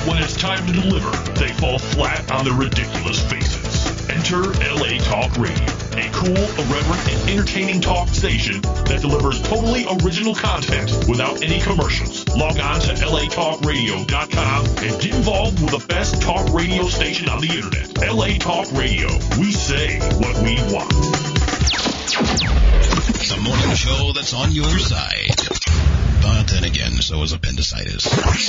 But when it's time to deliver, they fall flat on their ridiculous faces. Enter LA Talk Radio, a cool, irreverent, and entertaining talk station that delivers totally original content without any commercials. Log on to latalkradio.com and get involved with the best talk radio station on the internet. LA Talk Radio. We say what we want. The morning show that's on your side. But then again, so is appendicitis.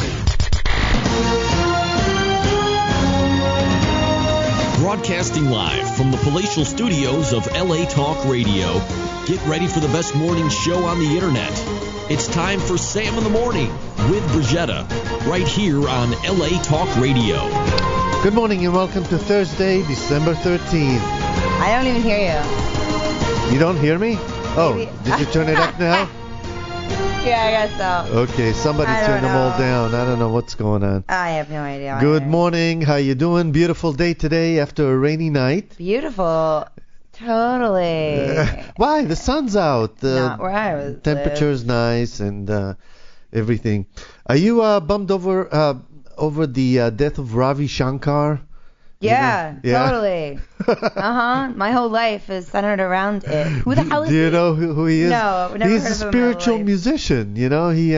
Broadcasting live from the palatial studios of LA Talk Radio. Get ready for the best morning show on the internet. It's time for Sam in the Morning with Brigetta, right here on LA Talk Radio. Good morning and welcome to Thursday, December 13th. I don't even hear you. You don't hear me? Oh, did you turn it up now? Yeah, I guess so. Okay, somebody turned them all down. I don't know what's going on. I have no idea. Good morning. How you doing? Beautiful day today after a rainy night. Beautiful. Totally. Why? The sun's out. Not where I was. Temperature's nice and everything. Are you bummed over the death of Ravi Shankar? Yeah, totally. My whole life is centered around it. Who the hell is he? Do you know who he is? No, I've never He's heard a of him spiritual in my life. musician. You know, he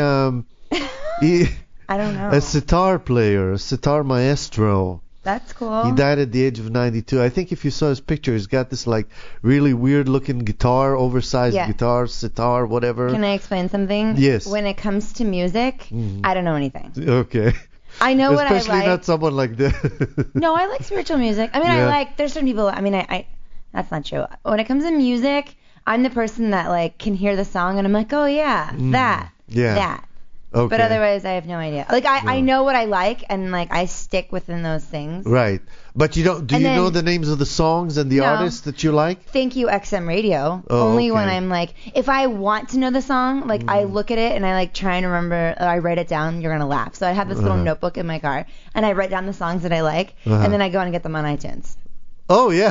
I don't know. a sitar player, a sitar maestro. That's cool. He died at the age of 92. I think if you saw his picture, he's got this like really weird looking guitar, oversized guitar, sitar, whatever. Can I explain something? Yes. When it comes to music, I don't know anything. Okay. I know what I like. Especially not someone like that. No, I like spiritual music. I mean, there's certain people, I that's not true. When it comes to music, I'm the person that like can hear the song and I'm like, oh yeah, that. Okay. But otherwise, I have no idea. Like, I know what I like, and, like, I stick within those things. Right. But you don't, do you know the names of the songs and the artists that you like? Thank you, XM Radio. Oh, Only okay. when I'm, like, if I want to know the song, like, I look at it, and I, like, try and remember, I write it down, you're going to laugh. So I have this little notebook in my car, and I write down the songs that I like, and then I go and get them on iTunes. Oh, yeah.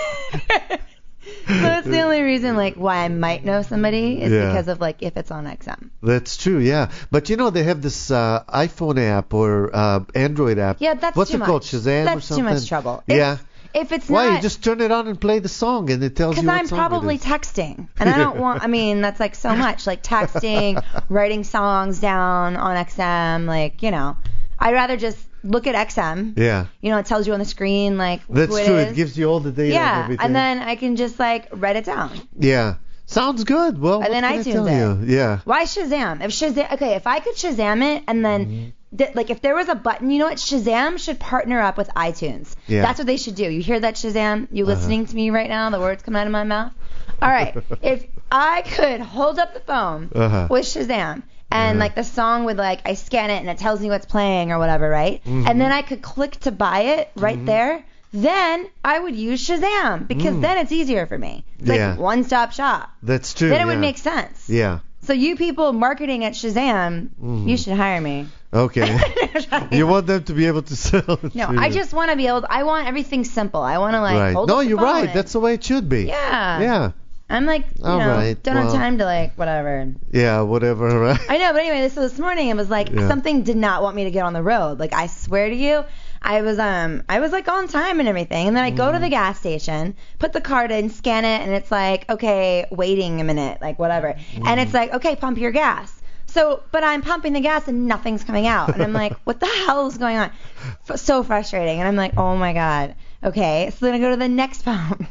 So that's the only reason, like, why I might know somebody is because of, like, if it's on XM. That's true, yeah. But, you know, they have this iPhone app or Android app. Yeah, that's What's too it much. called, Shazam That's or something? too much trouble. Yeah. If it's Why? not... You just turn it on and play the song, and it tells you what Because I'm song probably it is. texting. And I don't want... I mean, that's, like, so much. Like, texting, writing songs down on XM, like, you know. I'd rather just look at XM. Yeah. You know, it tells you on the screen, like, That's who it true. is. It gives you all the data and everything. And then I can just, like, write it down. Yeah. Sounds good. Well, And then what can I tell iTunes you? Yeah. Why Shazam? If I could Shazam it and then... like if there was a button, you know what? Shazam should partner up with iTunes. Yeah. That's what they should do. You hear that, Shazam? You listening to me right now? The words coming out of my mouth? All right. If I could hold up the phone with Shazam and like the song would like I scan it and it tells me what's playing or whatever, right? And then I could click to buy it right there. Then I would use Shazam because then it's easier for me. It's like one-stop shop. That's true. Then it would make sense. Yeah. So you people marketing at Shazam, you should hire me. Okay. You want them to be able to sell it. No, I just want to be able to, I want everything simple. I want to like hold No, up the you're phone right. and- That's the way it should be. Yeah. Yeah. I'm like, you All know, right, don't have well. time to like, whatever. Yeah, whatever, right? I know, but anyway, so this morning it was like something did not want me to get on the road. Like I swear to you, I was like on time and everything, and then I go to the gas station, put the card in, scan it, and it's like, okay, waiting a minute, like whatever, and it's like, okay, pump your gas. So, but I'm pumping the gas and nothing's coming out, and I'm like, what the hell is going on? So frustrating, and I'm like, oh my god, okay. So then I go to the next pump.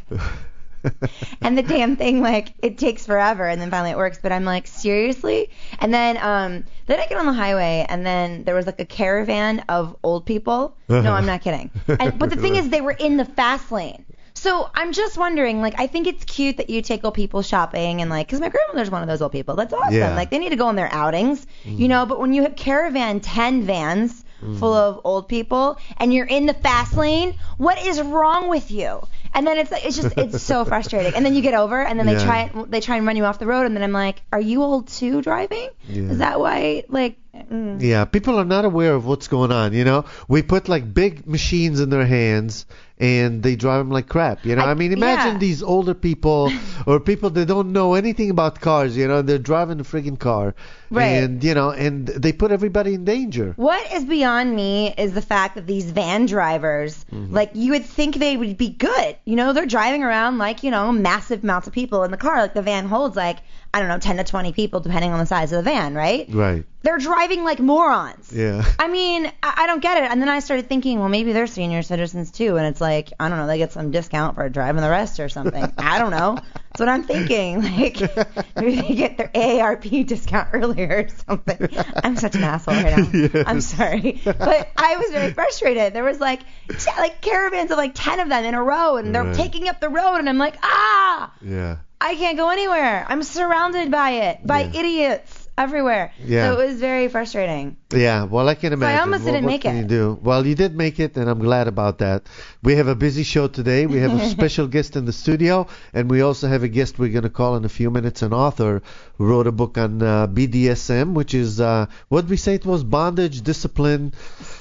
And the damn thing, like, it takes forever, and then finally it works. But I'm like, seriously? And then I get on the highway, and then there was like a caravan of old people. No, I'm not kidding. But the thing is, they were in the fast lane. So I'm just wondering, like, I think it's cute that you take old people shopping, and like, because my grandmother's one of those old people. That's awesome. Yeah. Like, they need to go on their outings, you know. But when you have caravan 10 vans full of old people, and you're in the fast lane, what is wrong with you? And then it's so frustrating. And then you get over, and then they try and run you off the road, and then I'm like, are you old too driving? Yeah. Is that why, like? Yeah, people are not aware of what's going on, you know. We put like big machines in their hands, and they drive them like crap. I mean, imagine these older people or people that don't know anything about cars. They're driving a friggin' car, right? And and they put everybody in danger. What is beyond me is the fact that these van drivers, like, you would think they would be good. They're driving around like, massive amounts of people in the car. Like, the van holds like, I don't know, 10 to 20 people depending on the size of the van, right? Right. They're driving like morons. Yeah. I mean, I don't get it. And then I started thinking, well, maybe they're senior citizens too. And it's like, I don't know, they get some discount for driving the rest or something. I don't know. That's what I'm thinking. Like, maybe they get their AARP discount earlier or something. I'm such an asshole right now. Yes. I'm sorry. But I was very frustrated. There was like caravans of like 10 of them in a row, and they're taking up the road, and I'm like, Yeah. I can't go anywhere. I'm surrounded by idiots everywhere. Yeah. So it was very frustrating. Yeah, well, I can imagine. I almost didn't make it. What can you do? Well, you did make it, and I'm glad about that. We have a busy show today. We have a special guest in the studio, and we also have a guest we're going to call in a few minutes, an author who wrote a book on BDSM, which is, what did we say it was? Bondage, discipline,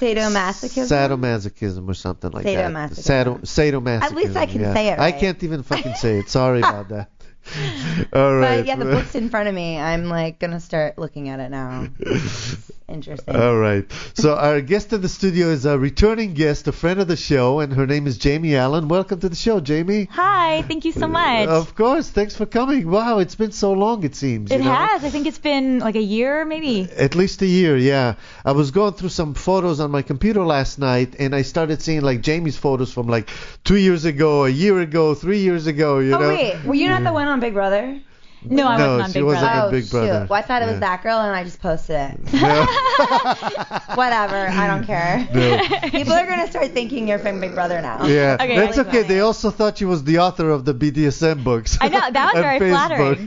sadomasochism or something like that. Sadomasochism. At least I can say it right. I can't even fucking say it. Sorry about that. All right. But yeah, the book's in front of me. I'm like gonna start looking at it now. It's interesting. All right. So our guest in the studio is a returning guest, a friend of the show, and her name is Jamie Allen. Welcome to the show, Jamie. Hi. Thank you so much. Of course. Thanks for coming. Wow, it's been so long, it seems. It has. I think it's been like a year, maybe. At least a year, yeah. I was going through some photos on my computer last night, and I started seeing like Jamie's photos from like 2 years ago, a year ago, 3 years ago. Oh wait, were you not the one on Big Brother? No, I wasn't on Big Brother. On Big Brother. Shoot. Well, I thought it was that girl, and I just posted it. No. Whatever. I don't care. No. People are going to start thinking you're from Big Brother now. Yeah, okay. That's really okay. funny. They also thought she was the author of the BDSM books. I know. That was very flattering.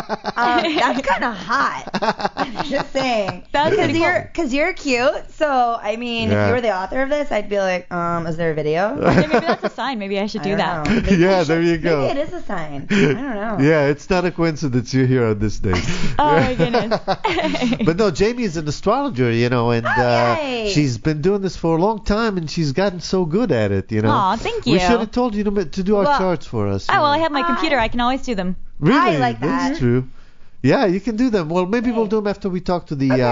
That's kind of hot. I'm just saying. That's pretty cool. Because you're cute. So, I mean, if you were the author of this, I'd be like, is there a video? Maybe that's a sign. Maybe I should do that. Yeah, there you go. Maybe it is a sign. I don't know. Yeah, it's not a coincidence you're here on this day. Oh, my goodness. But no, Jamie is an astrologer, and she's been doing this for a long time, and she's gotten so good at it, Aw, thank you. We should have told you to do our charts for us. Oh, well, I have my computer. I can always do them. Really? I like that. That's true. Yeah, you can do them. Well, maybe we'll do them after we talk to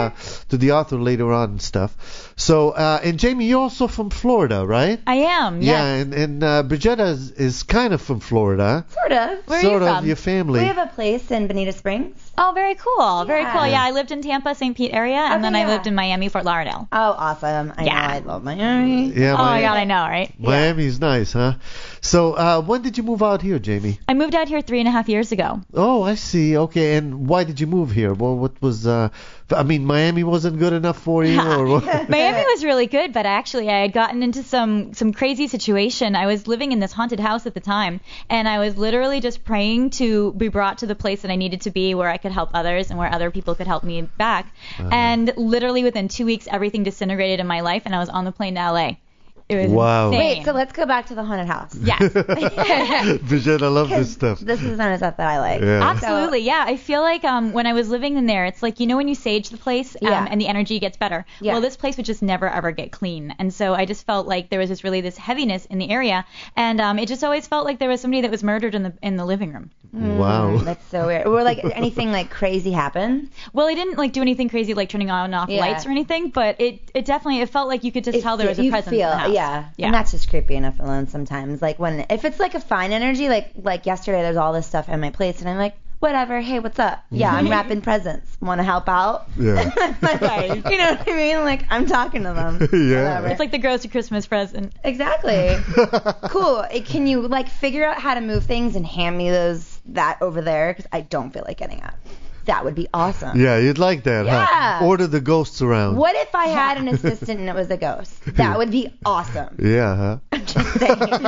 the author later on and stuff. So, and Jamie, you're also from Florida, right? I am. Yeah, yes. and Brigetta is kind of from Florida. Sort of. Where are you Sort of from? your family. We have a place in Bonita Springs. Oh, very cool. Very Yeah. cool. Yeah, I lived in Tampa, St. Pete area, and then I lived in Miami, Fort Lauderdale. Oh, awesome. I know. I love Miami. Yeah, Oh, my God, I know, right? Miami's nice, huh? So, when did you move out here, Jamie? I moved out here 3.5 years ago. Oh, I see. Okay, and why did you move here? Well, what was? Miami wasn't good enough for you, or what? Miami was really good, but actually I had gotten into some crazy situation. I was living in this haunted house at the time, and I was literally just praying to be brought to the place that I needed to be, where I could help others and where other people could help me back. And literally within 2 weeks, everything disintegrated in my life, and I was on the plane to LA. It was Wow. insane. Wait, so let's go back to the haunted house. Yes. Brigitte, I love this stuff. This is the kind of stuff that I like. Yeah. Absolutely, yeah. I feel like when I was living in there, it's like, when you sage the place and the energy gets better. Yeah. Well, this place would just never, ever get clean. And so I just felt like there was this heaviness in the area. And it just always felt like there was somebody that was murdered in the living room. Wow. That's so weird. Or like anything like crazy happen? Well, I didn't like do anything crazy like turning on and off lights or anything, but it definitely felt like you could just tell there was a presence in the house. Yeah. And that's just creepy enough alone sometimes. Like if it's like a fine energy, like yesterday there's all this stuff in my place and I'm like, whatever, hey, what's up? Yeah, I'm wrapping presents. Want to help out? Yeah. You know what I mean? Like, I'm talking to them. Yeah. Whatever. It's like the grocery Christmas present. Exactly. Cool. Can you like figure out how to move things and hand me that over there? Because I don't feel like getting up. That would be awesome. Yeah, you'd like that, huh? Order the ghosts around. What if I had an assistant and it was a ghost? That would be awesome. Yeah, huh? I'm just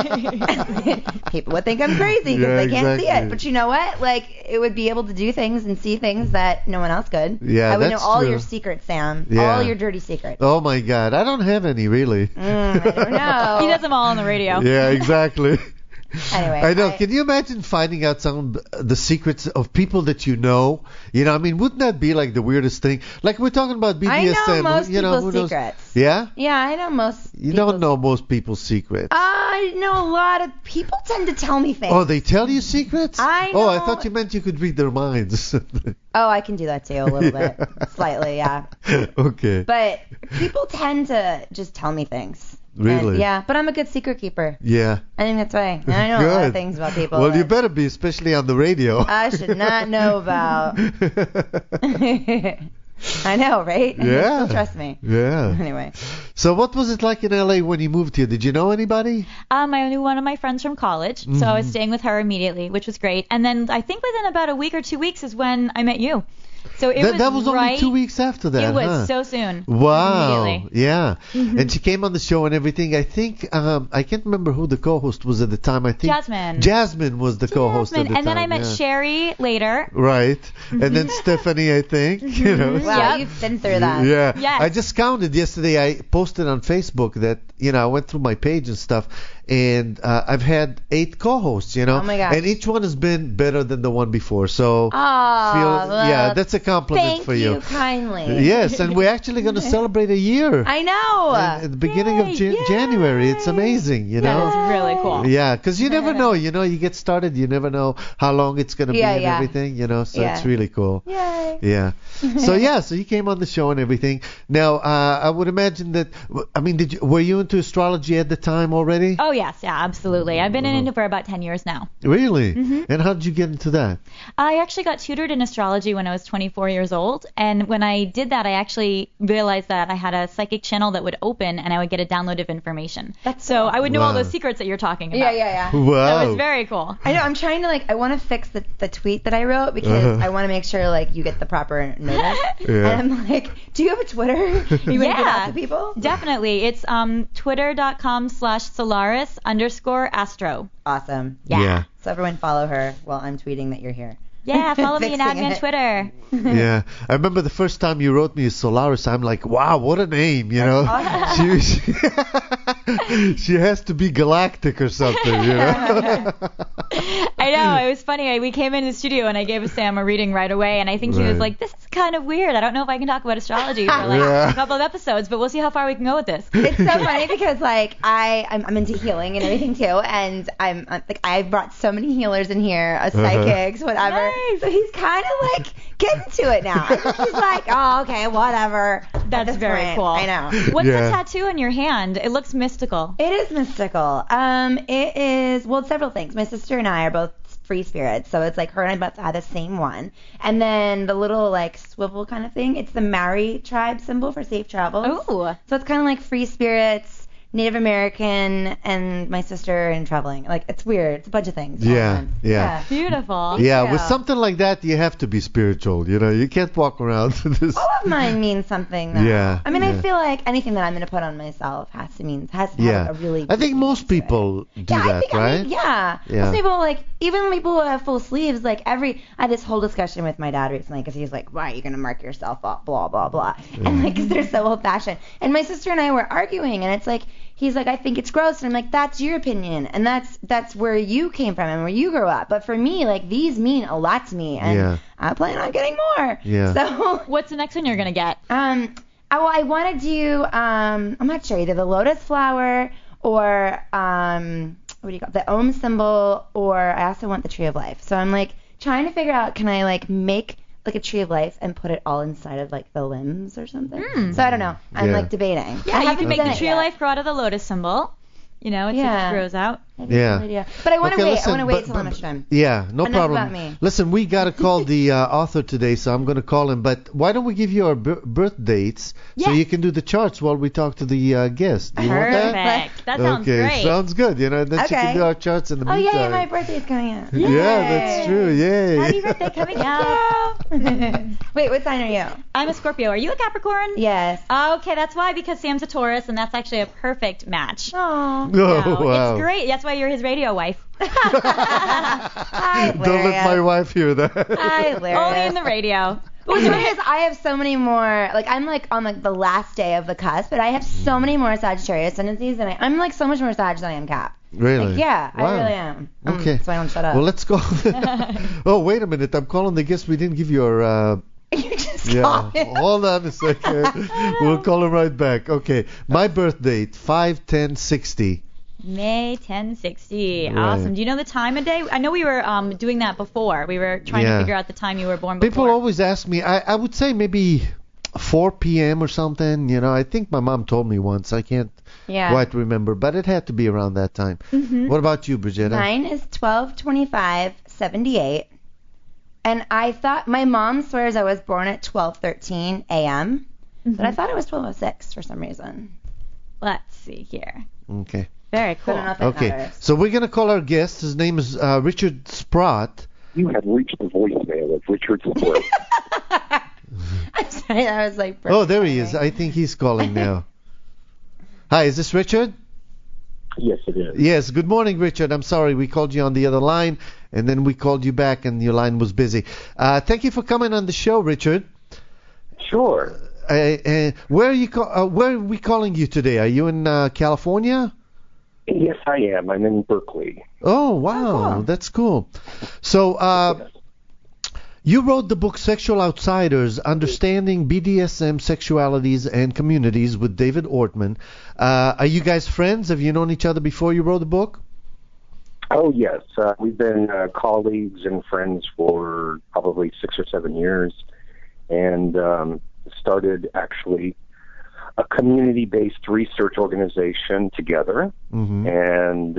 saying. People would think I'm crazy because they can't see it. But you know what? Like, it would be able to do things and see things that no one else could. Yeah, I would know that's all true. your secrets, Sam. Yeah. All your dirty secrets. Oh, my God. I don't have any, really. I don't know. He does them all on the radio. Yeah, exactly. Anyway. I know. Can you imagine finding out some of the secrets of people that you know? You know, I mean, wouldn't that be like the weirdest thing? Like we're talking about BDSM. I know most you know, people's who knows? secrets. Yeah? Yeah, I know most. You don't know most people's secrets. I know a lot of people tend to tell me things. Oh, they tell you secrets? I Oh, I know. thought you meant you could read their minds. Oh, I can do that too, a little bit. Slightly, yeah. Okay. But people tend to just tell me things. Really? And, yeah, but I'm a good secret keeper. Yeah. I think that's right. And I know a lot Good. of things about people. Well, you that better be, especially on the radio. I should not know about. I know, right? Yeah. Still trust me. Yeah. Anyway. So what was it like in LA when you moved here? Did you know anybody? I knew one of my friends from college, so I was staying with her immediately, which was great. And then I think within about a week or 2 weeks is when I met you. So That was right, only 2 weeks after that, It was huh? so soon. Wow. Immediately. Yeah. And she came on the show and everything. I think I can't remember who the co-host was at the time. I think Jasmine. Jasmine was the co-host at the And time. then I met yeah. Sherry later. Right. And then Stephanie, I think. You know. Wow, Yep. you've been through that. Yeah. Yes. I just counted yesterday. I posted on Facebook that, you know, I went through my page and stuff, and I've had 8 co-hosts, you know. Oh my gosh. And each one has been better than the one before. So Oh, that's a compliment thank for you. you kindly. Yes, and we're actually going to celebrate a year. I know. At the beginning of Yay, January. It's amazing, you That know. was really cool. Yeah, because you never know. You know, you get started, you never know how long it's going to be Yeah, and yeah. everything, you know. So Yeah. it's really cool. Yay. Yeah. So you came on the show and everything. Now, I would imagine that. I mean, were you into astrology at the time already? Oh, yes, yeah, absolutely. I've been into it for about 10 years now. Really? And how did you get into that? I actually got tutored in astrology when I was 24 years old, and when I did that, I actually realized that I had a psychic channel that would open, and I would get a download of information. So I would know all Wow. those secrets that you're talking Yeah, about. yeah, yeah. Wow. That was very cool. I know. I'm trying to I want to fix the tweet that I wrote because I want to make sure you get the proper notice. Yeah. And I'm like, do you have a Twitter? You want to get out to people? Definitely. It's twitter.com/Solaris_astro. Awesome. Yeah. So everyone follow her while I'm tweeting that you're here. Yeah, follow me and add me on Fixing Twitter. Yeah, I remember the first time you wrote me Solaris. I'm like, wow, what a name, you know. She has to be galactic or something, you know. I know. It was funny. We came in the studio and I gave Sam a reading right away, and I think he was Right. like, "This is kind of weird. I don't know if I can talk about astrology for Yeah. a couple of episodes, but we'll see how far we can go with this." It's so funny because I'm into healing and everything too, and I'm I brought so many healers in here, psychics, whatever. Nice. So he's kind of getting to it now. I think he's like, oh, okay, whatever. At That's this very point. cool. I know. What's Yeah. the tattoo on your hand? It looks mystical. It is mystical. It is several things. My sister and I are both free spirits, so it's her and I both have the same one. And then the little swivel kind of thing. It's the Maori tribe symbol for safe travels. Ooh. So it's kind of like free spirits, Native American, and my sister and traveling. It's weird. It's a bunch of things. all Yeah, at once. yeah. Beautiful. Yeah, Yeah. with something like that, you have to be spiritual. You know, you can't walk around with this. All of mine means something. Though. Yeah, I mean, yeah. I feel like anything that I'm going to put on myself has to have Yeah, a really. I think deep most meaning to it. people do Yeah, that, I think, right? Yeah. Most people, even people who have full sleeves, I had this whole discussion with my dad recently because he's like, why are you going to mark yourself up, blah, blah, blah. And because they're so old fashioned. And my sister and I were arguing, and it's he's like, I think it's gross. And I'm like, that's your opinion. And that's where you came from and where you grew up. But for me, these mean a lot to me. And I plan on getting more. Yeah. So, What's the next one you're gonna get? I want to do, I'm not sure, either the lotus flower or, what do you call it? The Om symbol, or I also want the tree of life. So I'm trying to figure out, can I make a tree of life and put it all inside of the limbs or something? So I don't know. I'm Yeah. debating. Yeah, I you haven't can make done the it tree yet. of life grow out of the lotus symbol. It Yeah. grows out. Yeah. But I want to Okay, wait. listen, I want to wait but- till I'm done. Yeah, no Enough problem. about me. Listen, we got to call the author today, so I'm going to call him. But why don't we give you our birth dates so Yes. you can do the charts while we talk to the guest? Do you want that? Perfect. That sounds Okay, great. sounds good. You know, then she Okay. can do our charts in the Oh, meantime. yeah, my birthday's coming up. Yeah, that's true. Yay. Happy birthday coming up. Wait, what sign are you? I'm a Scorpio. Are you a Capricorn? Yes. Okay, that's why, because Sam's a Taurus, and that's actually a perfect match. Oh. Oh, So wow. It's great. That's why you're his radio wife. Hi, Don't let my wife hear that. Hi, Larry. Only in the radio. What's funny is I have so many more, like I'm like on like the last day of the cusp, but I have so many more Sagittarius tendencies than I'm like so much more Sag than I am Cap. Really? Like, yeah, Wow. I really am. Okay. So I don't shut up. Well, let's go. Oh, wait a minute. I'm calling the guest. We didn't give your... You just Yeah, call it. hold on a second. We'll call him right back. Okay, my birth date, 5/10/60. May 1060. Right. Awesome. Do you know the time of day? I know we were doing that before. We were trying Yeah. to figure out the time you were born before. People always ask me, I would say maybe 4 p.m. or something. You know, I think my mom told me once. I can't Yeah. quite remember, but it had to be around that time. What about you, Brigitta? Mine is 12/25/78. And I thought, my mom swears I was born at 12:13 a.m., but I thought it was 12:06 for some reason. Let's see here. Okay. Very So I cool. don't know if it Okay, matters. so we're going to call our guest. His name is Richard Sprott. You have reached the voicemail of Richard Sprott. I'm sorry, that was like. Oh, there he is. I think he's calling now. Hi, is this Richard? Yes, it is. Yes, good morning, Richard. I'm sorry we called you on the other line, and then we called you back, and your line was busy. Thank you for coming on the show, Richard. Sure. Where are we calling you today? Are you in California? Yes, I am. I'm in Berkeley. Oh, wow, cool. that's cool. So, you wrote the book Sexual Outsiders, Understanding BDSM Sexualities and Communities with David Ortman. Are you guys friends? Have you known each other before you wrote the book? Oh, yes. We've been colleagues and friends for probably 6 or 7 years, and started actually a community-based research organization together. Mm-hmm. And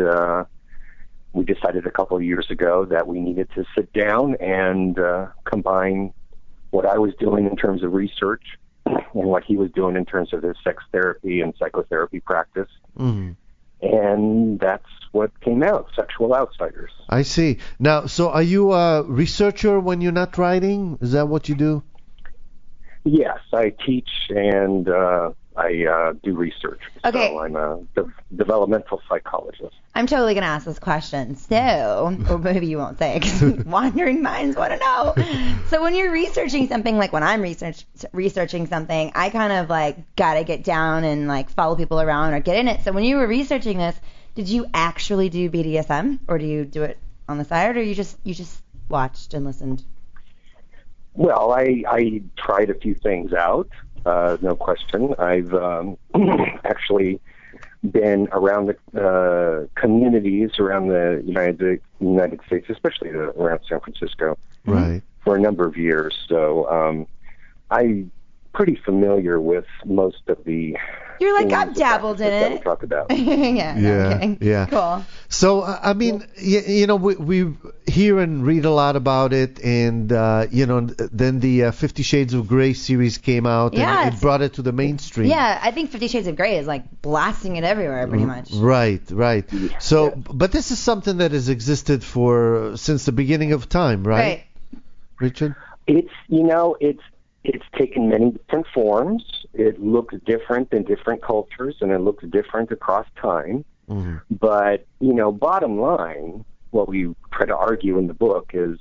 we decided a couple of years ago that we needed to sit down and combine what I was doing in terms of research and what he was doing in terms of his sex therapy and psychotherapy practice. Mm-hmm. And that's what came out, Sexual Outsiders. I see. Now, so are you a researcher when you're not writing? Is that what you do? Yes, I teach and I do research. Okay. So I'm a developmental psychologist. I'm totally going to ask this question. So, or maybe you won't say it because wandering minds want to know. So when you're researching something, like when I'm researching something, I kind of like got to get down and like follow people around or get in it. So when you were researching this, did you actually do BDSM or do you do it on the side or you just watched and listened? Well, I tried a few things out, no question. I've actually been around the communities around the United States, especially around San Francisco, Right. for a number of years. So I'm pretty familiar with most of the You're like, things I've dabbled in that we it. talk about. Yeah. No, Yeah, I'm kidding. yeah. Cool. So, I mean, you know, we hear and read a lot about it, and, you know, then the 50 Shades of Grey series came out, Yeah, and it it's- brought it to the mainstream. Yeah, I think 50 Shades of Grey is like blasting it everywhere pretty much. Right, right. So, but this is something that has existed since the beginning of time, right? Richard? It's taken many different forms. It looks different in different cultures, and it looks different across time. Mm-hmm. But, bottom line, what we try to argue in the book is,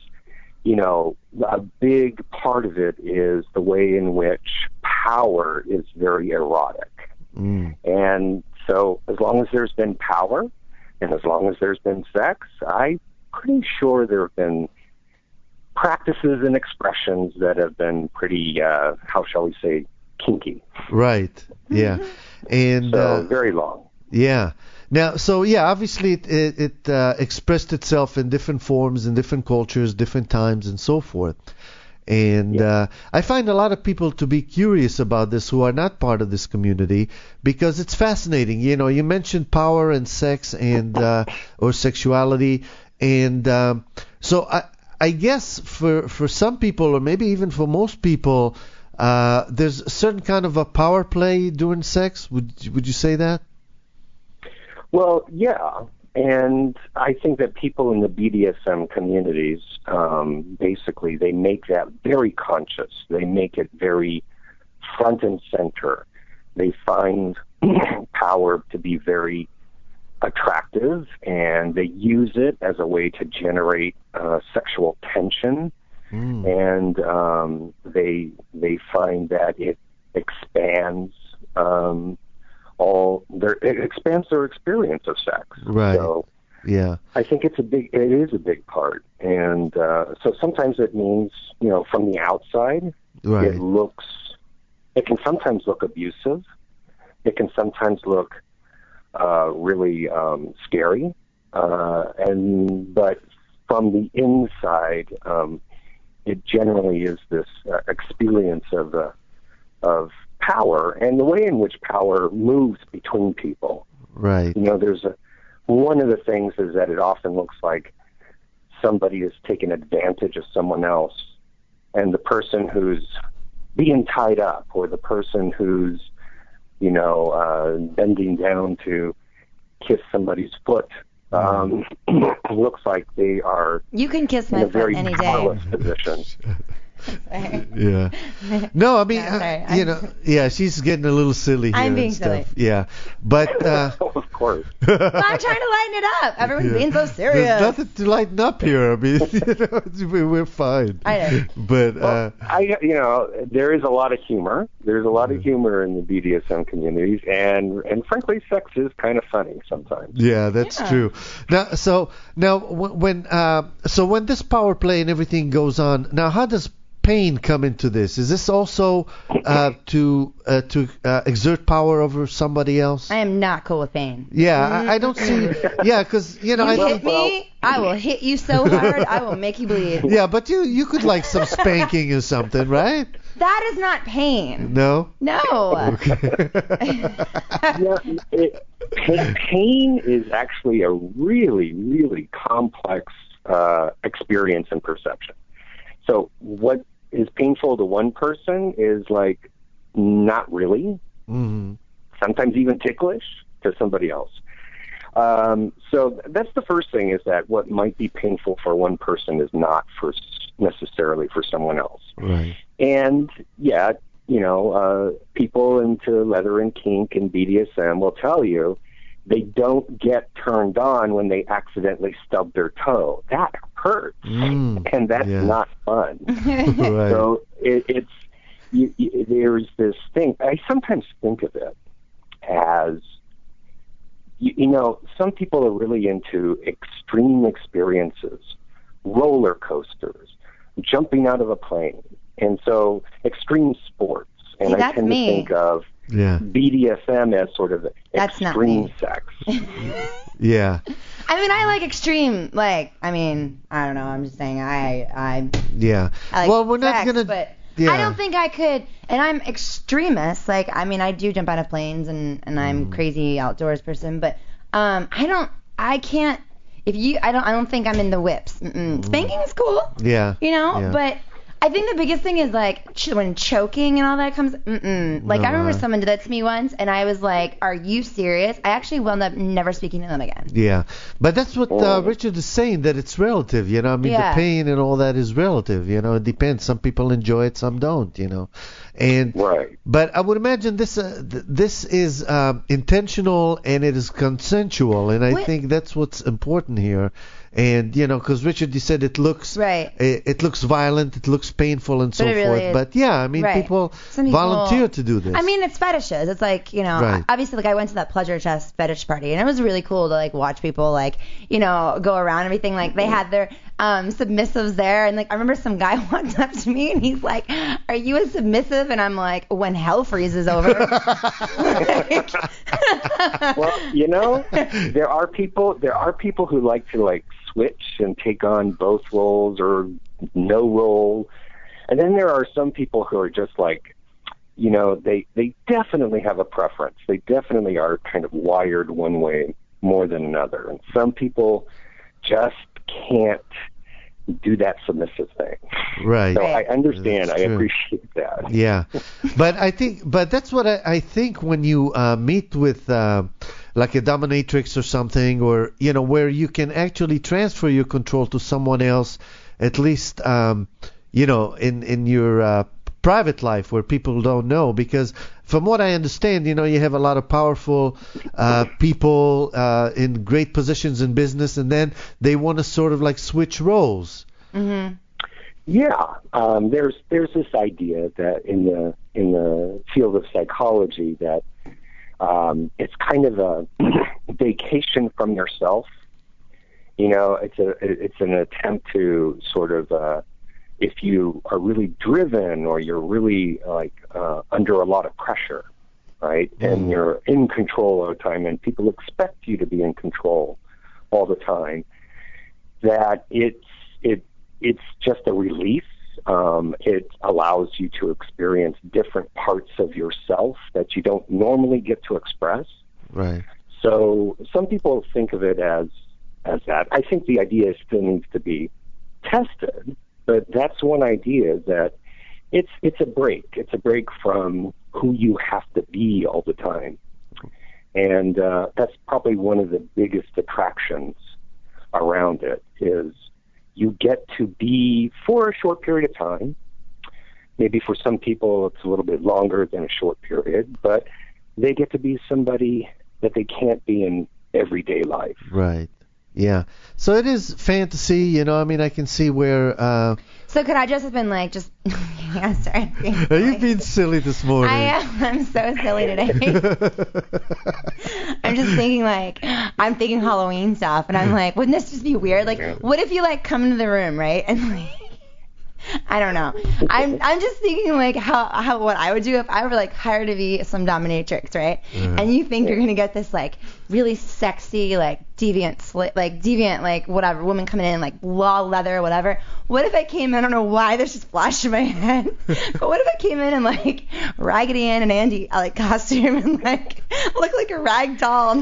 a big part of it is the way in which power is very erotic. Mm. And so as long as there's been power and as long as there's been sex, I'm pretty sure there have been practices and expressions that have been pretty, how shall we say, kinky. Right, yeah. And So very long. yeah. Now, so yeah, obviously it expressed itself in different forms, in different cultures, different times, and so forth. And I find a lot of people to be curious about this who are not part of this community because it's fascinating. You know, you mentioned power and sex and or sexuality, and so I guess for some people, or maybe even for most people, there's a certain kind of a power play during sex. Would you say that? Well, yeah, and I think that people in the BDSM communities, basically, they make that very conscious. They make it very front and center. They find power to be very attractive, and they use it as a way to generate sexual tension and they find that it expands it expands their experience of sex. Right. So, yeah. I think it is a big part, and so sometimes it means, from the outside, Right. it can sometimes look abusive. It can sometimes look really scary, but from the inside, it generally is this experience of power and the way in which power moves between people. Right. One of the things is that it often looks like somebody is taking advantage of someone else, and the person who's being tied up, or the person who's, bending down to kiss somebody's foot, looks like they are You can kiss in my a very foot any powerless day. position. Yeah. No, I mean, Sorry. she's getting a little silly here I'm being and stuff. silly. Yeah. But Of course. Well, I'm trying to lighten it up. Everyone's being so serious. There's nothing to lighten up here. I mean, we're fine. I know. But there is a lot of humor. There's a lot of humor in the BDSM communities, and frankly, sex is kind of funny sometimes. yeah, that's true. Now, when this power play and everything goes on, now how does pain come into this? Is this also to exert power over somebody else? I am not cool with pain. Yeah, I don't see. Yeah, because You hit me, I will hit you so hard, I will make you bleed. Yeah, but you could like some spanking or something, right? That is not pain. No. No. Pain is actually a really, really complex experience and perception. So what is painful to one person is like not really, sometimes even ticklish to somebody else. So that's the first thing, is that what might be painful for one person is not necessarily for someone else. Right. And yeah, people into leather and kink and BDSM will tell you they don't get turned on when they accidentally stub their toe. That hurts, and that's not fun. Right. So there's this thing. I sometimes think of it as, some people are really into extreme experiences, roller coasters, jumping out of a plane, and so extreme sports. And I tend to think of BDSM as sort of extreme sex. Yeah. I mean, I like extreme, I don't know, I'm just saying, I like well, we're not sex, going to... But Yeah. I don't think I could, and I'm extremist, I do jump out of planes, and I'm crazy outdoors person, but I don't think I'm in the whips. Spanking is cool. Yeah. But I think the biggest thing is when choking and all that comes. I remember someone did that to me once, and I was like, "Are you serious?" I actually wound up never speaking to them again. Yeah, but that's what Richard is saying, that it's relative. I mean, the pain and all that is relative. It depends. Some people enjoy it, some don't. And right. But I would imagine this is intentional and it is consensual, and I think that's what's important here. And because Richard, you said it looks it looks violent, it looks painful, and so really forth. is. But yeah, I mean, people volunteer to do this. I mean, it's fetishes. It's obviously, I went to that pleasure chest fetish party, and it was really cool to watch people go around and everything. They had their submissives there, and I remember some guy walked up to me and he's like, "Are you a submissive?" And I'm like, "When hell freezes over." Well, there are people who like to switch and take on both roles or no role, and then there are some people who are just they definitely have a preference. They definitely are kind of wired one way more than another, and some people just can't do that submissive thing. Right. So I understand. That's I true. appreciate that. Yeah, but that's what I think when you meet with like a dominatrix or something, or where you can actually transfer your control to someone else, at least in your private life where people don't know, because from what I understand, you have a lot of powerful people in great positions in business, and then they want to sort of switch roles. Mm-hmm. Yeah, there's this idea that in the field of psychology that it's kind of a vacation from yourself. It's an attempt to sort of if you are really driven or you're really under a lot of pressure, right? And you're in control all the time, and people expect you to be in control all the time. That it's just a release. It allows you to experience different parts of yourself that you don't normally get to express. Right. So some people think of it as that. I think the idea still needs to be tested, but that's one idea, that it's a break. It's a break from who you have to be all the time. And that's probably one of the biggest attractions around it, is you get to be for a short period of time. Maybe for some people it's a little bit longer than a short period, but they get to be somebody that they can't be in everyday life. Right. Yeah. So it is fantasy, I mean, I can see where... So could I just have been yeah, sorry. You've been silly this morning. I am. I'm so silly today. I'm just thinking I'm thinking Halloween stuff, and I'm like, wouldn't this just be weird? What if you come into the room, right? And I don't know. I'm just thinking how what I would do if I were hired to be some dominatrix, right? And you think you're gonna get this really sexy deviant whatever woman coming in law leather whatever. What if I came in? I don't know why this just flashed in my head. But what if I came in Raggedy Ann and Andy costume and look like a rag doll?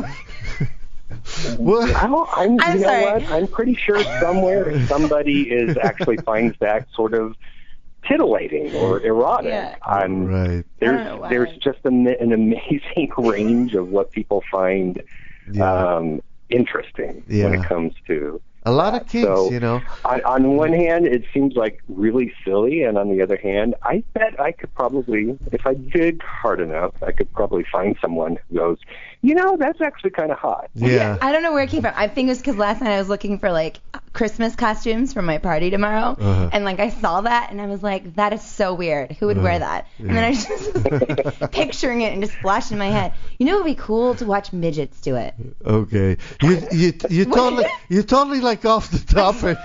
Well, I'm sorry. What? I'm pretty sure somewhere somebody actually finds that sort of titillating or erotic. Yeah. Right. There's just an amazing range of what people find interesting when it comes to a lot of kinks, so, on one hand, it seems really silly, and on the other hand, I bet I could probably, if I dig hard enough, I could probably find someone who goes, that's actually kind of hot. Yeah. I don't know where it came from. I think it was because last night I was looking for Christmas costumes for my party tomorrow, and I saw that, and I was like, that is so weird. Who would wear that? Yeah. And then I just was picturing it and just flashed in my head. It would be cool to watch midgets do it. Okay. You totally off the topic.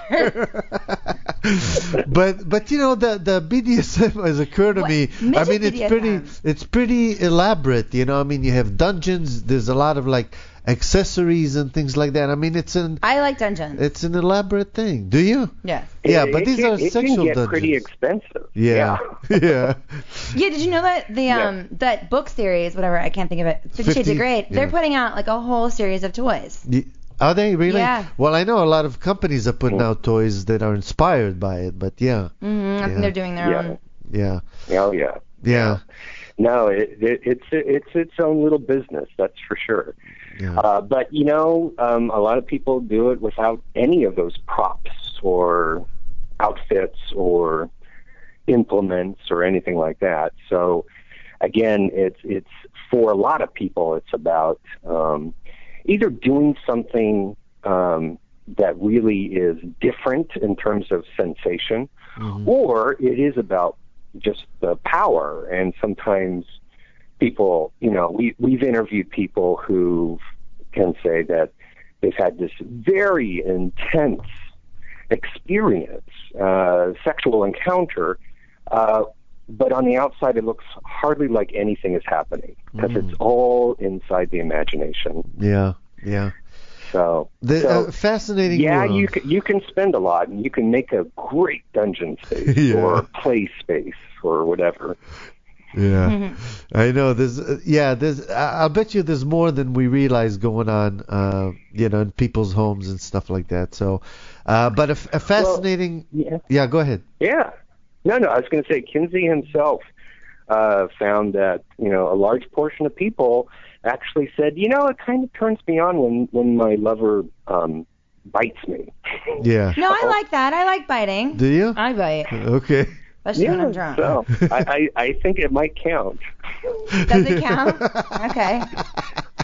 but the BDSM has occurred to me. I mean, it's pretty elaborate. I mean, you have dungeons. There's a lot of accessories and things like that. I mean, I like dungeons. It's an elaborate thing. Do you? Yes. Yeah, but these are sexual dungeons. It can get pretty expensive. Yeah. Yeah. Did you know that that book series, whatever, I can't think of it, 50 Shades of Grey, they're putting out a whole series of toys. Are they really? Yeah. Well, I know a lot of companies are putting out toys that are inspired by it, but yeah. I think they're doing their own. Yeah. Oh yeah. Yeah. No, it's its own little business, that's for sure. Yeah. But a lot of people do it without any of those props or outfits or implements or anything like that. So again, it's for a lot of people, it's about either doing something that really is different in terms of sensation, or it is about just the power. And sometimes people, we've interviewed people who can say that they've had this very intense experience, sexual encounter, but on the outside it looks hardly like anything is happening because it's all inside the imagination. Yeah, yeah. So fascinating. Yeah, world. you can spend a lot, and you can make a great dungeon space or play space or whatever. Yeah, I know. There's. I'll bet you there's more than we realize going on, in people's homes and stuff like that. So, but a fascinating. Well, yeah, go ahead. Yeah. No, I was going to say Kinsey himself found that a large portion of people actually said, it kind of turns me on when my lover bites me. Yeah. No, I like that. I like biting. Do you? I bite. Okay. Especially when I'm drunk. So I think it might count. Does it count? Okay.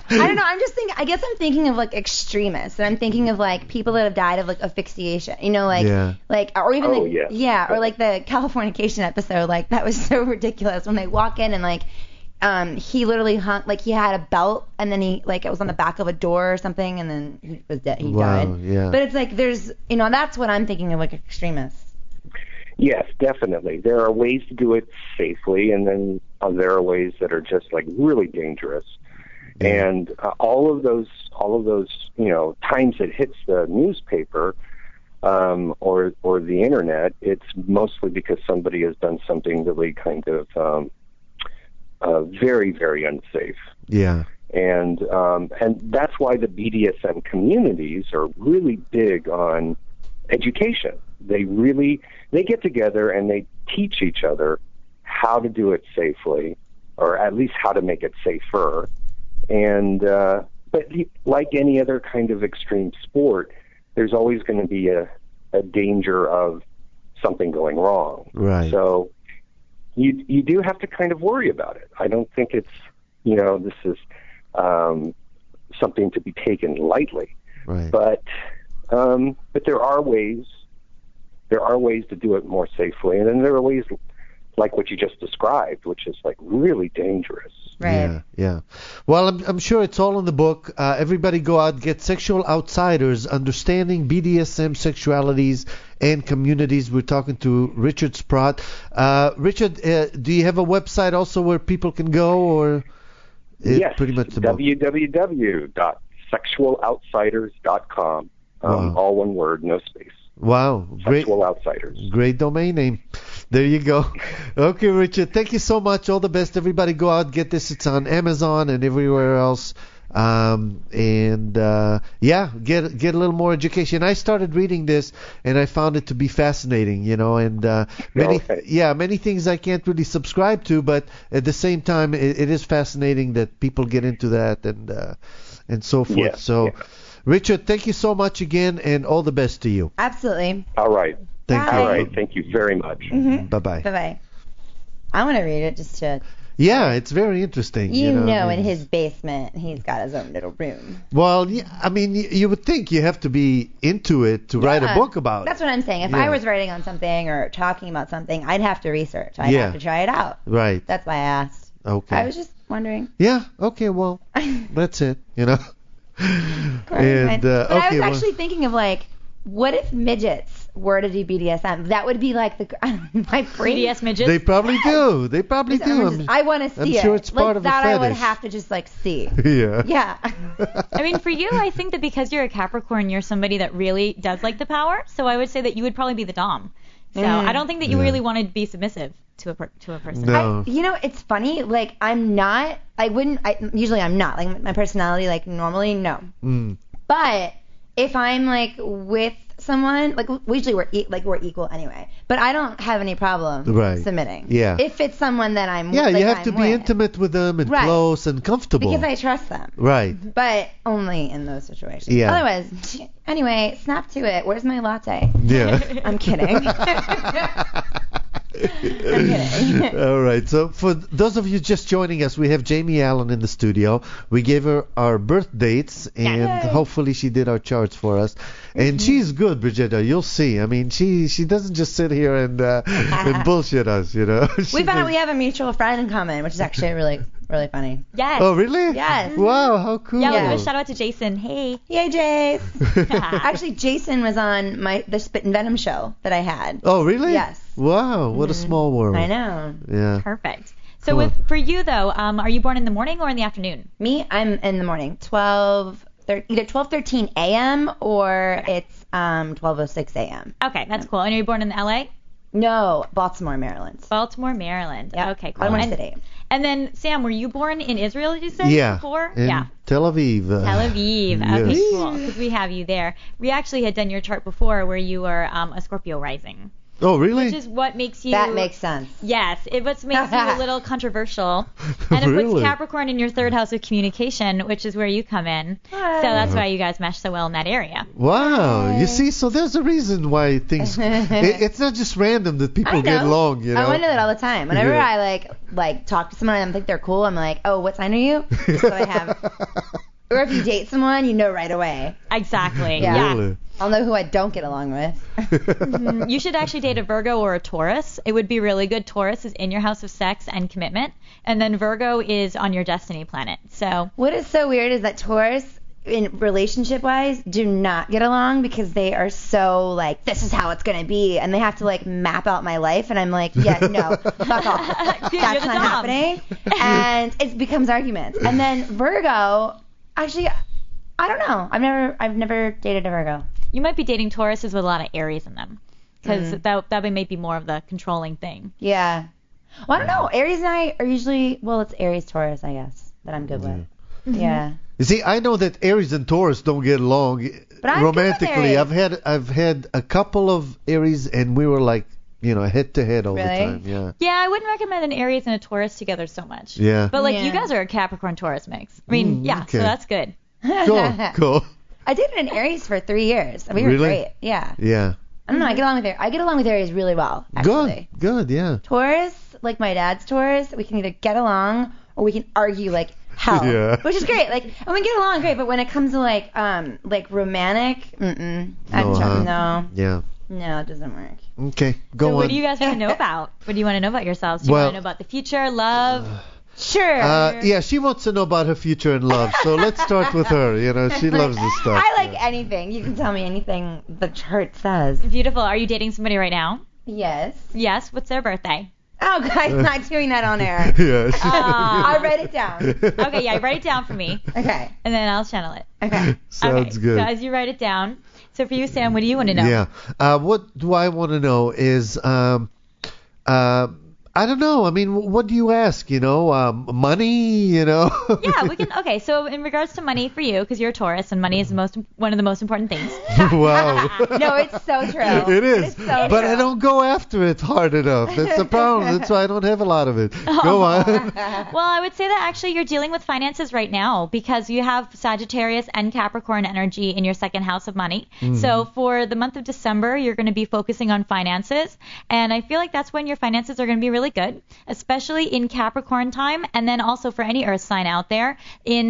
I don't know. I guess I'm thinking of like extremists, and I'm thinking of like people that have died of like asphyxiation. You know, like or even or like the Californication episode. Like that was so ridiculous when they walk in and like he literally hung, like he had a belt and then he like it was on the back of a door or something and then he was dead. He died. Yeah. But it's like there's that's what I'm thinking of like extremists. Yes, definitely. There are ways to do it safely, and then there are ways that are just like really dangerous. And all of those, times it hits the newspaper or the internet, it's mostly because somebody has done something really kind of very, very unsafe. Yeah. And that's why the BDSM communities are really big on education. They get together and they teach each other how to do it safely, or at least how to make it safer. And but like any other kind of extreme sport, there's always going to be a danger of something going wrong. Right. So you do have to kind of worry about it. I don't think it's this is something to be taken lightly. Right. But there are ways. There are ways to do it more safely, and then there are ways like what you just described, which is like really dangerous. Right. Yeah. Well, I'm sure it's all in the book. Everybody go out, get Sexual Outsiders, Understanding BDSM Sexualities and Communities. We're talking to Richard Sprott. Richard, do you have a website also where people can go, or yes, pretty much the www.sexualoutsiders.com. All one word, no space. Wow. Sexual Outsiders. Great domain name. There you go. Okay, Richard, thank you so much. All the best. Everybody go out, get this. It's on Amazon and everywhere else. Get a little more education. I started reading this and I found it to be fascinating, and many things I can't really subscribe to, but at the same time it is fascinating that people get into that and so forth. Richard, thank you so much again, and all the best to you. Absolutely. All right. Thank you. All right. Thank you very much. Mm-hmm. Bye-bye. Bye-bye. I want to read it just to... Yeah, it's very interesting. In his basement, he's got his own little room. Well, I mean, you would think you have to be into it to write a book about it. That's what I'm saying. If I was writing on something or talking about something, I'd have to research. I'd have to try it out. Right. That's why I asked. Okay. I was just wondering. Yeah. Okay. Well, that's it. I was actually thinking of like, what if midgets were to do BDSM? That would be like my brain. BDS midgets? They probably do. I want to see it. I'm sure it's part of that. a fetish. I would have to just like see. Yeah. Yeah. I mean, for you, I think that because you're a Capricorn, you're somebody that really does like the power. So I would say that you would probably be the dom. So I don't think that you really want to be submissive to a person. No. It's funny. Like I'm not. Usually I'm not. Like my personality, like normally, no. But if I'm like with someone, like usually we're equal anyway. But I don't have any problem submitting. Yeah. If it's someone that I'm. Yeah, you have to be intimate with them and close and comfortable. Because I trust them. Right. But only in those situations. Yeah. Otherwise, anyway, snap to it. Where's my latte? Yeah. I'm kidding. All right. So for those of you just joining us, we have Jamie Allen in the studio. We gave her our birth dates, and hopefully she did our charts for us. And she's good, Brigitta. You'll see. I mean, she doesn't just sit here and bullshit us, We found out we have a mutual friend in common, which is actually really, really funny. Yes. Oh, really? Yes. Wow, how cool. Yeah, we'll give a shout out to Jason. Hey. Yay, Jace. Actually, Jason was on the Spit and Venom show that I had. Oh, really? Yes. Wow, what a small world. I know. Yeah. Perfect. So for you, though, are you born in the morning or in the afternoon? Me, I'm in the morning. Either 12:13 a.m. or it's 12:06 a.m. Okay, that's cool. And are you born in L.A.? No, Baltimore, Maryland. Baltimore, Maryland. Yep. Okay, cool. Baltimore City. And then, Sam, were you born in Israel, did you say? Before? In Tel Aviv. Tel Aviv. Okay, yes. cool. Because we have you there. We actually had done your chart before where you were a Scorpio rising. Oh, really? Which is what makes you... That makes sense. Yes, it what makes you a little controversial. And it Really? puts Capricorn in your third house of communication, which is where you come in. So that's why you guys mesh so well in that area. Wow. You see, so there's a reason why things... it's not just random that people get along, you know? I wonder that all the time. Whenever Yeah. I like talk to someone and I think they're cool, I'm like, oh, what sign are you? Just so I have... Or if you date someone, you know right away. Exactly. Yeah. Really? I'll know who I don't get along with. You should actually date a Virgo or a Taurus. It would be really good. Taurus is in your house of sex and commitment, and then Virgo is on your destiny planet. So What is so weird is that Taurus, in relationship-wise, do not get along because they are so like, this is how it's gonna be, and they have to like map out my life, and I'm like, yeah, no, fuck off, Dude, that's you're not the dom. happening, and it becomes arguments. And then Virgo, actually, I don't know, I've never dated a Virgo. you might be dating Tauruses with a lot of Aries in them, because that may be more of the controlling thing. Yeah. Well, I don't know. Aries and I are usually, well, it's Aries Taurus, I guess, that I'm good with. Yeah. You see, I know that Aries and Taurus don't get along But I'm romantically. good with I've had a couple of Aries, and we were like, head to head all the Really? time. Yeah. Yeah, I wouldn't recommend an Aries and a Taurus together so much. Yeah. But like Yeah. you guys are a Capricorn Taurus mix. I mean, yeah, okay. so that's good. Cool. I dated an Aries for 3 years. We were Really? great. Yeah. Yeah. I don't know. I get along with Aries really well, actually. Good, yeah. Taurus, like my dad's Taurus, we can either get along or we can argue like hell, Yeah. which is great. Like, and we get along great, but when it comes to like romantic, no, Yeah. it doesn't work. Okay, go So on. what do you guys want to know about? What do you want to know about yourselves? Do you Well- want to know about the future, love? Sure. Yeah, she wants to know about her future in love, so let's start with her. She loves this stuff. I like anything. You can tell me anything the chart says. Beautiful. Are you dating somebody right now? Yes. Yes. What's their birthday? Oh, guys, not doing that on air. Yeah. I'll write it down. Okay, yeah, write it down for me, Okay. and then I'll channel it. Okay. Sounds okay, good. So as you write it down, so for you, Sam, what do you want to know? Yeah. What do I want to know is, I don't know. I mean, what do you ask? Money. Yeah, we can. Okay, so in regards to money for you, because you're a Taurus, and money is one of the most important things. Wow. No, it's so true. It is, It's so but true. I don't go after it hard enough. That's the problem. That's why I don't have a lot of it. Go on. Well, I would say that actually you're dealing with finances right now because you have Sagittarius and Capricorn energy in your second house of money. So for the month of December, you're going to be focusing on finances, and I feel like that's when your finances are going to be really good, especially in Capricorn time, and then also for any Earth sign out there.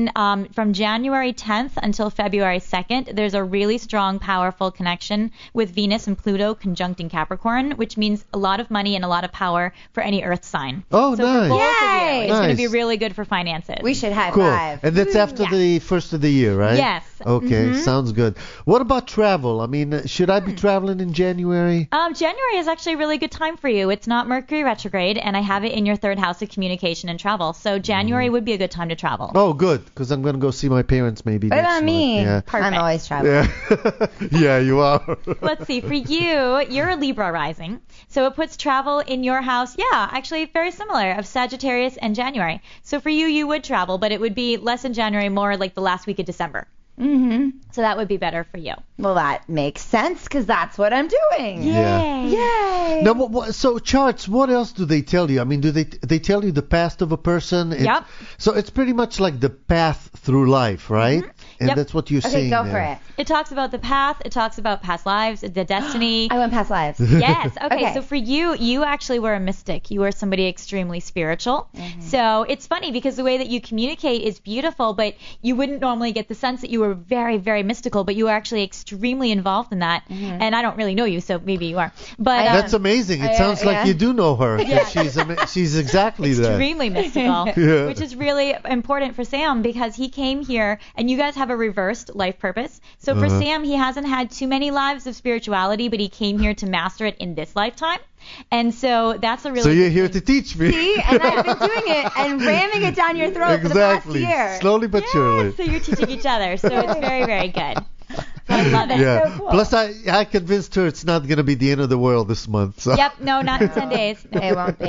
From January 10th until February 2nd, there's a really strong, powerful connection with Venus and Pluto conjuncting Capricorn, which means a lot of money and a lot of power for any Earth sign. Oh, So for nice. both of you, Yay! it's going to Nice. be really good for finances. We should high Cool. five. And that's after Yeah. the first of the year, right? Yes. Okay, sounds good. What about travel? I mean, should I be traveling in January? January is actually a really good time for you. It's not Mercury retrograde, and I have it in your third house of communication and travel. So January would be a good time to travel. Oh, good, because I'm going to go see my parents maybe What next about month. me? Yeah. Perfect. I'm always traveling. Yeah. Yeah, you are. Let's see. For you, you're a Libra rising. So it puts travel in your house. Yeah, actually very similar of Sagittarius and January. So for you, you would travel, but it would be less in January, more like the last week of December. Mm-hmm. So that would be better for you. Well, that makes sense because that's what I'm doing. Yeah. Yay. Now, so charts, what else do they tell you? I mean, do they tell you the past of a person? Yep. So it's pretty much like the path through life, right? And Yep. that's what you're Okay, seeing go there. for it. It talks about the path. It talks about past lives, the destiny. I went past lives. Yes. Okay. Okay. So for you, you actually were a mystic. You were somebody extremely spiritual. So it's funny because the way that you communicate is beautiful, but you wouldn't normally get the sense that you were very, very mystical, but you were actually extremely involved in that. And I don't really know you, so maybe you are. But That's amazing. It sounds like yeah. you do know her. She's exactly that. extremely mystical, Yeah. which is really important for Sam because he came here and you guys have a reversed life purpose. So for Sam, he hasn't had too many lives of spirituality, but he came here to master it in this lifetime. And so that's a really So you're good here thing. to teach me. See, and I've been doing it and ramming it down your throat Exactly. for the past year. Slowly but surely. So you're teaching each other. So it's very, very good. So I love it. Yeah. so cool. Plus, I convinced her it's not going to be the end of the world this month. So. Yep. No, not in 10 days. It won't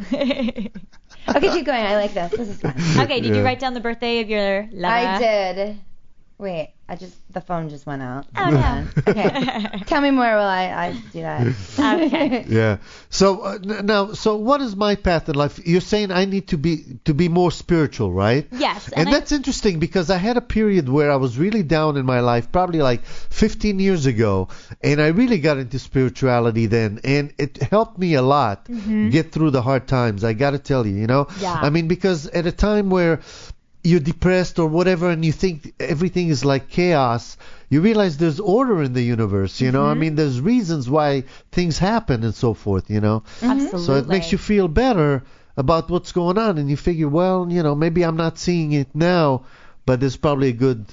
be. Okay, keep going. I like this. This is fun. Okay. Did you Yeah. write down the birthday of your lover? I did. Wait, the phone just went out. Oh, no. Okay. Tell me more while I do that. Okay. Yeah. So so what is my path in life? You're saying I need to be more spiritual, right? Yes. And that's interesting because I had a period where I was really down in my life, probably like 15 years ago, and I really got into spirituality then, and it helped me a lot get through the hard times. I got to tell you, Yeah. I mean, because at a time where you're depressed or whatever and you think everything is like chaos, you realize there's order in the universe, I mean, there's reasons why things happen and so forth, Absolutely. So it makes you feel better about what's going on, and you figure, well, maybe I'm not seeing it now, but there's probably a good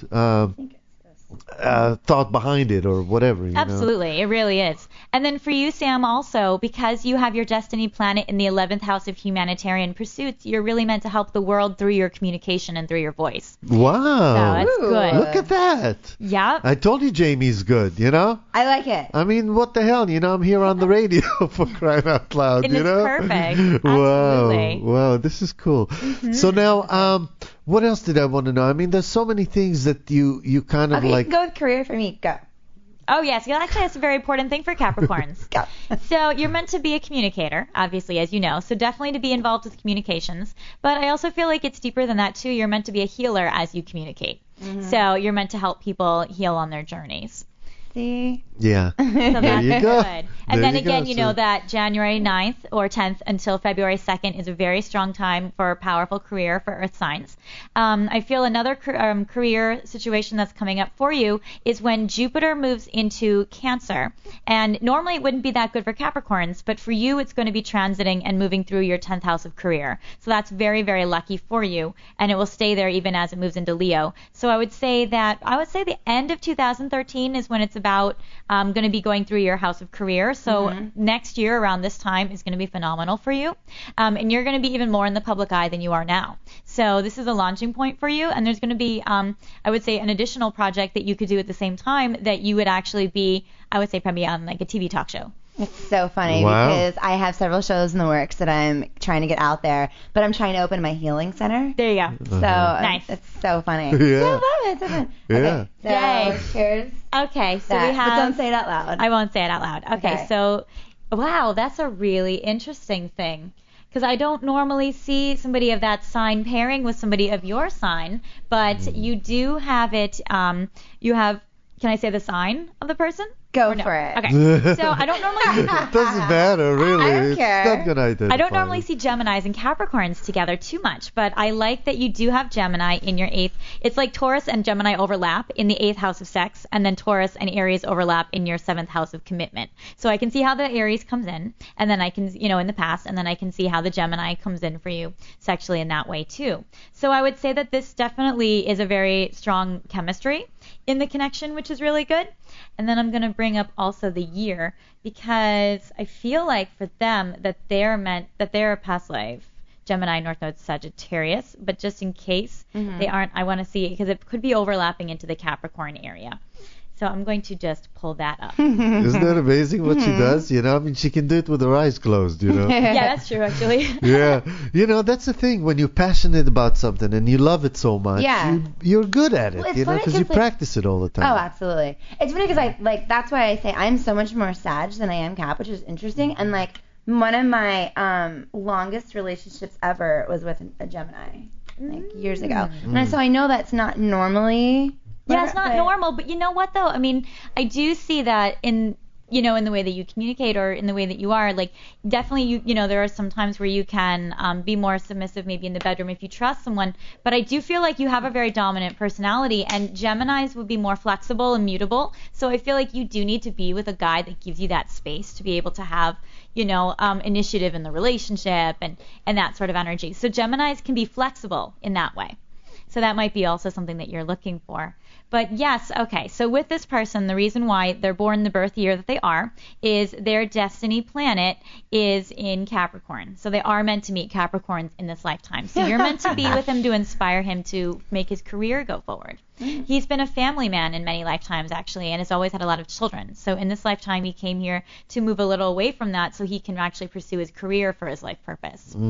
thought behind it or whatever. Absolutely, it really is. And then for you, Sam, also, because you have your destiny planet in the 11th house of humanitarian pursuits, you're really meant to help the world through your communication and through your voice. Wow. So that's good. Look at that. Yep. I told you Jamie's good, I like it. I mean, what the hell? I'm here on the radio for crying out loud, And it's perfect. Absolutely. Wow, this is cool. So now, what else did I want to know? I mean, there's so many things that you kind of like. Go with career for me. Go. Oh, yes. Well, actually, that's a very important thing for Capricorns. Go. So you're meant to be a communicator, obviously, as you know. So definitely to be involved with communications. But I also feel like it's deeper than that, too. You're meant to be a healer as you communicate. So you're meant to help people heal on their journeys. See? Yeah. So that's you go. good. And then again, you know that January 9th or 10th until February 2nd is a very strong time for a powerful career for Earth signs. I feel another career situation that's coming up for you is when Jupiter moves into Cancer. And normally it wouldn't be that good for Capricorns, but for you it's going to be transiting and moving through your 10th house of career. So that's very, very lucky for you, and it will stay there even as it moves into Leo. So I would say the end of 2013 is when it's about going to be going through your house of career. So next year around this time is going to be phenomenal for you. And you're going to be even more in the public eye than you are now. So this is a launching point for you. And there's going to be, I would say, an additional project that you could do at the same time that you would actually be, I would say, probably on like a TV talk show. It's so funny because I have several shows in the works that I'm trying to get out there, but I'm trying to open my healing center. There you go. So Nice. It's so funny. Yeah. I love it. It's so fun. Yeah. Okay, so Yay. cheers. Okay, so That. we have... But don't say it out loud. I won't say it out loud. Okay, Okay. so, wow, that's a really interesting thing. Because I don't normally see somebody of that sign pairing with somebody of your sign, but you do have it, you have, can I say the sign of the person? Go No. for it. Okay, so I don't normally... It doesn't matter, really. I don't It's care. not going to identify. I don't normally see Geminis and Capricorns together too much, but I like that you do have Gemini in your 8th. It's like Taurus and Gemini overlap in the 8th house of sex, and then Taurus and Aries overlap in your 7th house of commitment. So I can see how the Aries comes in, and then I can, in the past, and then I can see how the Gemini comes in for you sexually in that way too. So I would say that this definitely is a very strong chemistry in the connection, which is really good. And then I'm going to bring up also the year because I feel like for them that they're a past life Gemini, North Node, Sagittarius, but just in case they aren't, I want to see it because it could be overlapping into the Capricorn area. So I'm going to just pull that up. Isn't that amazing what she does? I mean, she can do it with her eyes closed, Yeah, that's true, actually. Yeah. That's the thing. When you're passionate about something and you love it so much, you're good at it, Well, it's funny because you 'cause, practice it all the time. Oh, absolutely. It's funny because that's why I say I'm so much more Sag than I am Cap, which is interesting. And like one of my longest relationships ever was with a Gemini, like years ago. And so I know that's not normally. Yeah, it's not normal, but you know what though? I mean, I do see that in the way that you communicate or in the way that you are, like definitely there are some times where you can be more submissive maybe in the bedroom if you trust someone, but I do feel like you have a very dominant personality and Geminis would be more flexible and mutable, so I feel like you do need to be with a guy that gives you that space to be able to have initiative in the relationship and that sort of energy. So Geminis can be flexible in that way. So that might be also something that you're looking for. But yes, okay, so with this person, the reason why they're born the birth year that they are is their destiny planet is in Capricorn. So they are meant to meet Capricorns in this lifetime. So you're meant to be with him to inspire him to make his career go forward. He's been a family man in many lifetimes, actually, and has always had a lot of children. So in this lifetime, he came here to move a little away from that so he can actually pursue his career for his life purpose.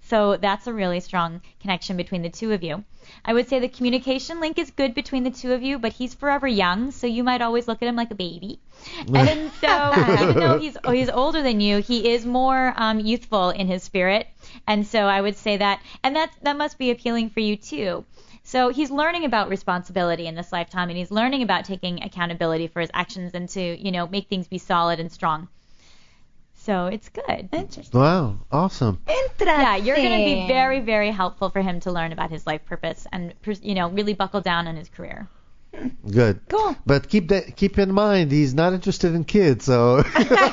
So that's a really strong connection between the two of you. I would say the communication link is good between the two of you, but he's forever young, so you might always look at him like a baby. And so even though he's older than you, he is more youthful in his spirit. And so I would say that, and that must be appealing for you too. So he's learning about responsibility in this lifetime, and he's learning about taking accountability for his actions and to, make things be solid and strong. So it's good. Interesting. Wow, awesome. Interesting. Yeah, you're going to be very, very helpful for him to learn about his life purpose and, really buckle down on his career. Good. Cool. But keep in mind, he's not interested in kids, so.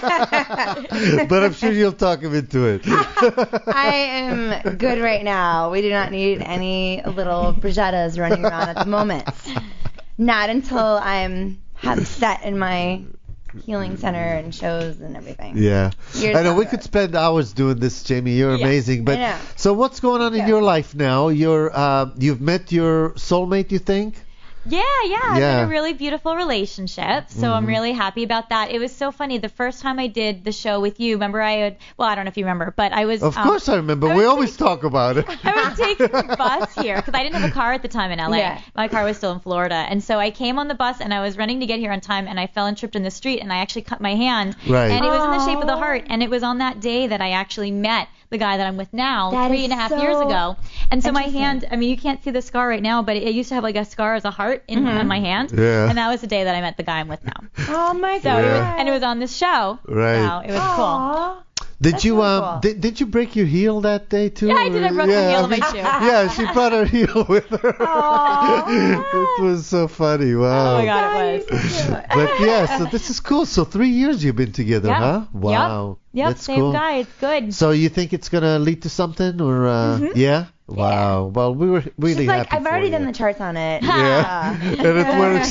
But I'm sure you'll talk him into it. I am good right now. We do not need any little Brigettas running around at the moment. Not until have set in my healing center and shows and everything. Yeah. I know we good. could spend hours doing this, Jamie. You're amazing. But I know. so what's going on in your life now? You've met your soulmate, you think? Yeah. I'm in a really beautiful relationship, so I'm really happy about that. It was so funny. The first time I did the show with you, remember I don't know if you remember, but I was... Of course I remember. We always talk about it. I was taking the bus here because I didn't have a car at the time in LA. Yeah. My car was still in Florida. And so I came on the bus and I was running to get here on time and I fell and tripped in the street and I actually cut my hand. Right. And it was in the shape of the heart. And it was on that day that I actually met the guy that I'm with now, That 3.5 years ago. And so my hand, you can't see the scar right now, but it used to have like a scar as a heart on my hand. Yeah. And that was the day that I met the guy I'm with now. Oh my So God. it was on this show. Right. Wow, it was cool. Aw. Did That's you really cool. did you break your heel that day too? Yeah, I did. I broke the heel of my shoe. Yeah, she brought her heel with her. It was so funny. Wow. Oh my God, it was. But yeah, so this is cool. So 3 years you've been together, Yep. huh? Wow. Yep, That's same cool. guy. It's good. So you think it's gonna lead to something, or yeah? Wow. Well, we were really She's like, happy I've already for done you. the charts on it. Yeah. And it works.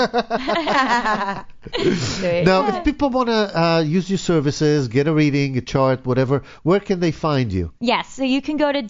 Compatible. Now, if people want to use your services, get a reading, a chart, whatever, where can they find you? Yes, so you can go to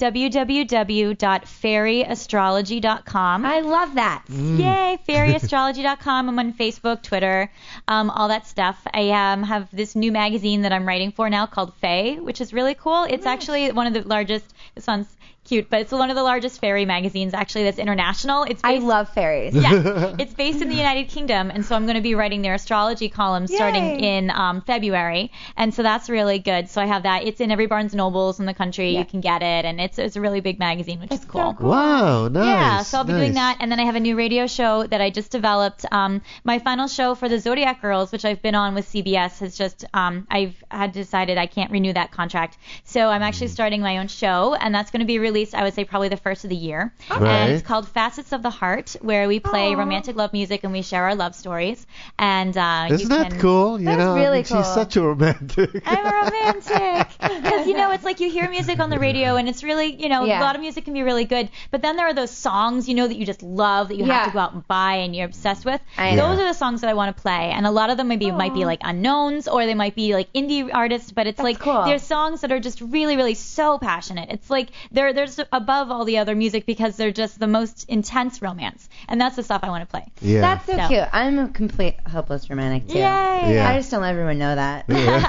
www.fairyastrology.com. I love that. Yay, fairyastrology.com. I'm on Facebook, Twitter, all that stuff. I have this new magazine that I'm writing for now called Fae, which is really cool. It's actually one of the largest, this one's cute, but it's one of the largest fairy magazines actually that's international. It's I based, love fairies. yeah, it's based in the United Kingdom, and so I'm going to be writing their astrology column starting Yay. in February, and so that's really good. So I have that. It's in every Barnes & Nobles in the country. Yeah. You can get it, and it's a really big magazine, which is cool. Wow, nice. Yeah, so I'll be doing nice. that, and then I have a new radio show that I just developed. My final show for the Zodiac Girls, which I've been on with CBS, has just I've had decided I can't renew that contract, so I'm actually starting my own show, and that's going to be released, I would say, probably the first of the year. Right. And it's called Facets of the Heart, where we play romantic love music and we share our love stories. And Isn't that cool? You That's know, really she's cool. such a romantic. I'm a romantic. Because, it's like you hear music on the radio and it's really, Yeah. a lot of music can be really good. But then there are those songs, that you just love, that you have to go out and buy and you're obsessed with. I know. Those are the songs that I want to play. And a lot of them might be like unknowns, or they might be like indie artists, but it's like cool. they're songs that are just really, really so passionate. It's like they're just above all the other music because they're just the most intense romance. And that's the stuff I want to play. Yeah. That's so So. cute. I'm a complete hopeless romantic too. Yay! Yeah. I just don't let everyone know that.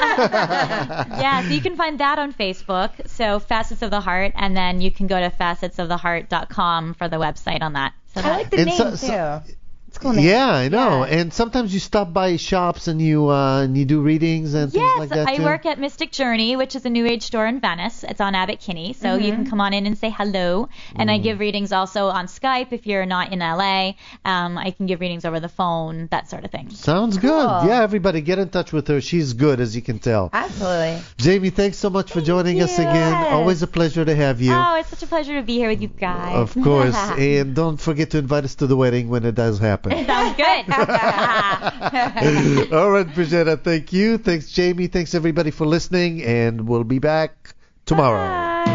Yeah, so you can find that on Facebook, so Facets of the Heart, and then you can go to facetsoftheheart.com for the website on that. So I like the And name so- too. It's a cool name. Yeah, I know. Yeah. And sometimes you stop by shops and you do readings and things Yes, like that I too. work at Mystic Journey, which is a new age store in Venice. It's on Abbot Kinney, so you can come on in and say hello. And I give readings also on Skype if you're not in LA. I can give readings over the phone, that sort of thing. Sounds good. Cool. Yeah, everybody get in touch with her. She's good, as you can tell. Absolutely. Jamie, thanks so much for joining us again. Yes. Always a pleasure to have you. Oh, it's such a pleasure to be here with you guys. Of course. And don't forget to invite us to the wedding when it does happen. Sounds good. All right, Brigitta, thank you. Thanks, Jamie. Thanks, everybody, for listening. And we'll be back tomorrow.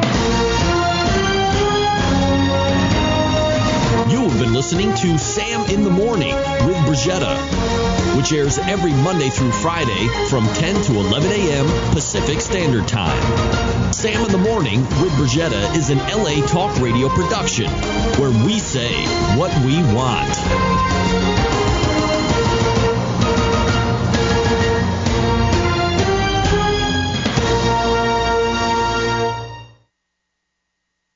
You have been listening to Sam in the Morning with Brigitta, which airs every Monday through Friday from 10 to 11 a.m. Pacific Standard Time. Sam in the Morning with Brigitta is an LA Talk Radio production where we say what we want.